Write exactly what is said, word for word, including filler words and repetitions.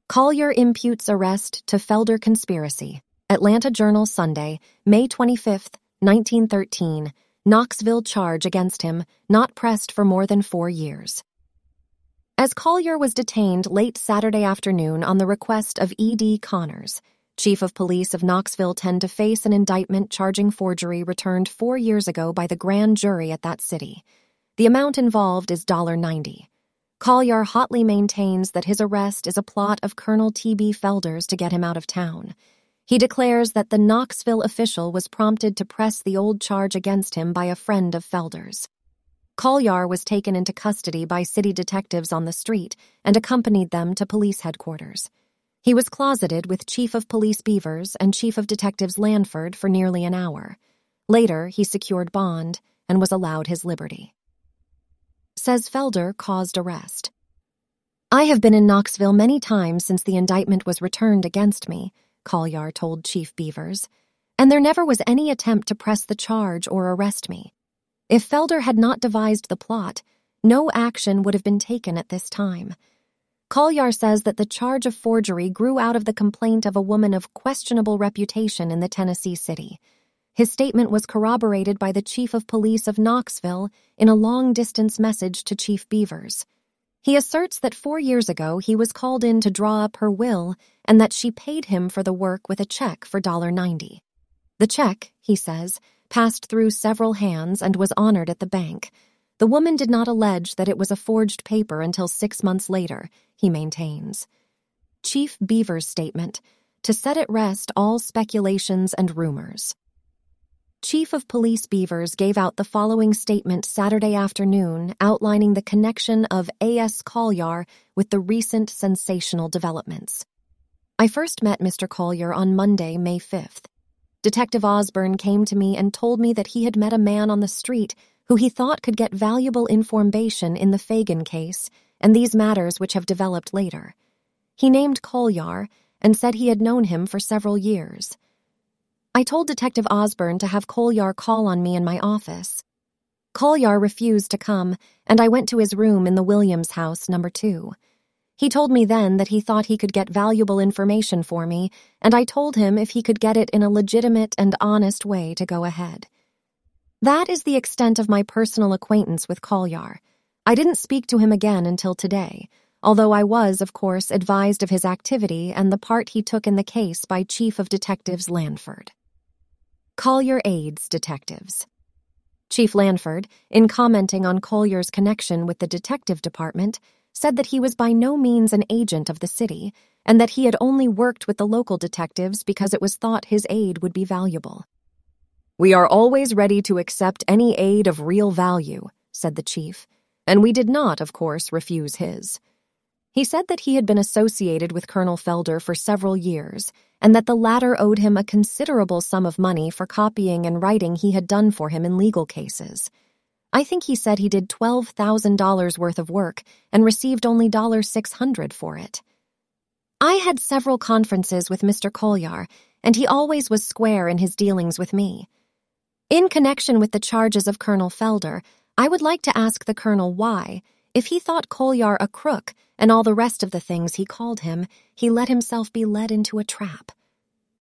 Collier imputes arrest to Felder conspiracy. Atlanta Journal Sunday, May twenty-fifth, nineteen thirteen. Knoxville charge against him, not pressed for more than four years. As Collier was detained late Saturday afternoon on the request of E D Connors, chief of police of Knoxville, tend to face an indictment charging forgery returned four years ago by the grand jury at that city. The amount involved is one dollar ninety. Collier hotly maintains that his arrest is a plot of Colonel T B Felder's to get him out of town. He declares that the Knoxville official was prompted to press the old charge against him by a friend of Felder's. Collier was taken into custody by city detectives on the street and accompanied them to police headquarters. He was closeted with Chief of Police Beavers and Chief of Detectives Lanford for nearly an hour. Later, he secured bond and was allowed his liberty. Says Felder caused arrest. I have been in Knoxville many times since the indictment was returned against me, Collier told Chief Beavers, and there never was any attempt to press the charge or arrest me. If Felder had not devised the plot, no action would have been taken at this time. Collier says that the charge of forgery grew out of the complaint of a woman of questionable reputation in the Tennessee city. His statement was corroborated by the chief of police of Knoxville in a long-distance message to Chief Beavers. He asserts that four years ago he was called in to draw up her will and that she paid him for the work with a check for one dollar ninety. The check, he says, passed through several hands and was honored at the bank. The woman did not allege that it was a forged paper until six months later, he maintains. Chief Beavers' statement, to set at rest all speculations and rumors. Chief of Police Beavers gave out the following statement Saturday afternoon outlining the connection of A S Collier with the recent sensational developments. I first met Mister Collier on Monday, May fifth. Detective Osborne came to me and told me that he had met a man on the street who he thought could get valuable information in the Fagan case and these matters which have developed later. He named Collier and said he had known him for several years. I told Detective Osborne to have Collier call on me in my office. Collier refused to come, and I went to his room in the Williams house, number two. He told me then that he thought he could get valuable information for me, and I told him if he could get it in a legitimate and honest way to go ahead. That is the extent of my personal acquaintance with Collier. I didn't speak to him again until today, although I was, of course, advised of his activity and the part he took in the case by Chief of Detectives Lanford. Collier aids detectives. Chief Lanford, in commenting on Collier's connection with the detective department, said that he was by no means an agent of the city and that he had only worked with the local detectives because it was thought his aid would be valuable. We are always ready to accept any aid of real value, said the chief, and we did not, of course, refuse his. He said that he had been associated with Colonel Felder for several years and that the latter owed him a considerable sum of money for copying and writing he had done for him in legal cases. I think he said he did twelve thousand dollars worth of work and received only six hundred dollars for it. I had several conferences with Mister Collier, and he always was square in his dealings with me. In connection with the charges of Colonel Felder, I would like to ask the colonel why, if he thought Collier a crook and all the rest of the things he called him, he let himself be led into a trap.